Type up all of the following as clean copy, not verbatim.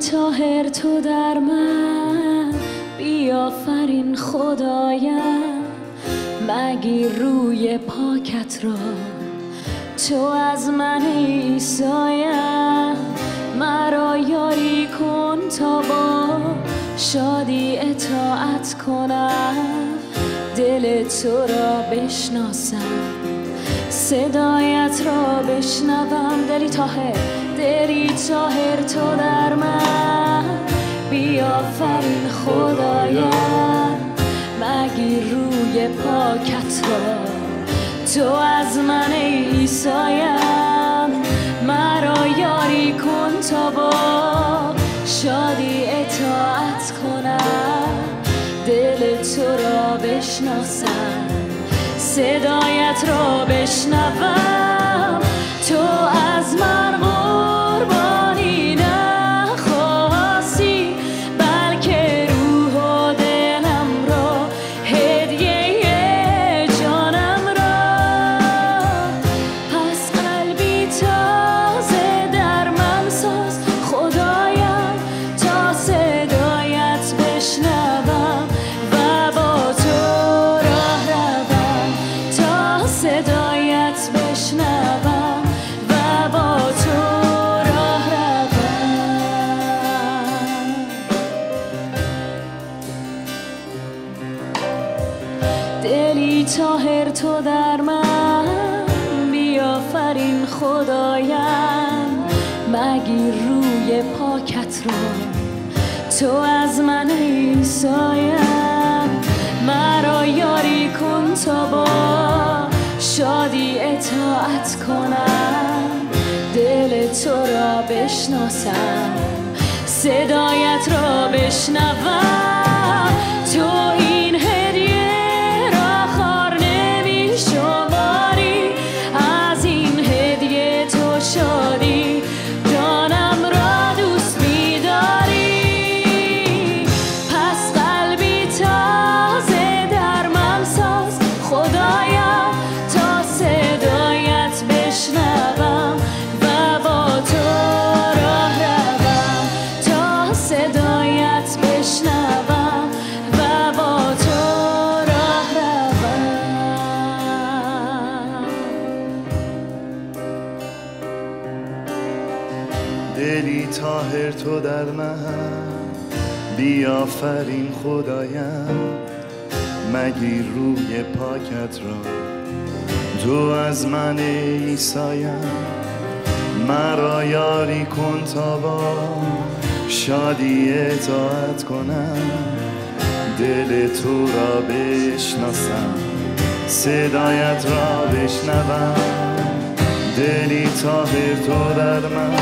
طاهر تو در من بیافرین خدایم، مگیر روی پاکت را تو از من عیسایم. مرا یاری کن تا با شادی اطاعت کنم، دل تو را بشناسم، صدایت را بشنوم. دلی طاهر تو در من بیافرین خدایم، مگیر روی پاکت را تو از من عیسایم. مرا یاری کن تا با شادی اطاعت کنم، دل تو را بشناسم، صدایت را بشنوم. تو از من قربانی نخواستی، بلکه روح و دلم را، هدیه جانم را. پس قلبی تازه در من ساز خدایم، تا صدایت بشنوم و با تو راه روم. تا صدایت بشنوم و با تو راه روم. دلی طاهر تو در من بیافرین خدایم، مگیر روی پاکت را تو از من عیسایم. مرا یاری کن تا با شادی اطاعت کنم، دل تو را بشناسم، صدایت را بشنوم. تو این هدیه را خوار نمی شماری، از این هدیه تو شادی جانم را دوست می داری. پس قلبی تازه در من ساز خدایم، تا صدایت بشنوم و با تو راه روم. تا صدایت بشنوم و با تو راه روم. دلی طاهر تو در من بیافرین خدایم، مگیر روی پاکت را تو از من عیسایم. مرا یاری کن تا با شادی اطاعت کنم، دل تو را بشناسم، صدایت را بشنوم. دلی طاهر تو در من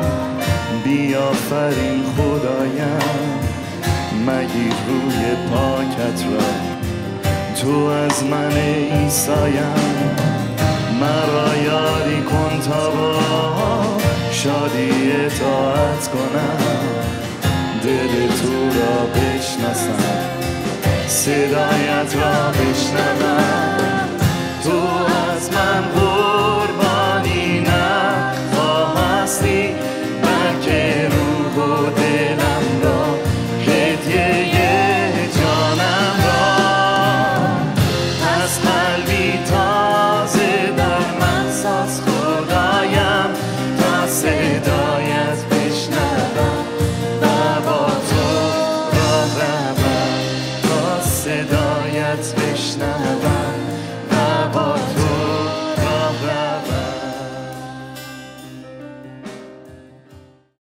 بیافرین خدایم، مگیر روی پاکت را تو از من عیسایم. مرا یاری کن تا با شادی اطاعت کنم، دل تو را بشناسم، صدایت را بشنوم.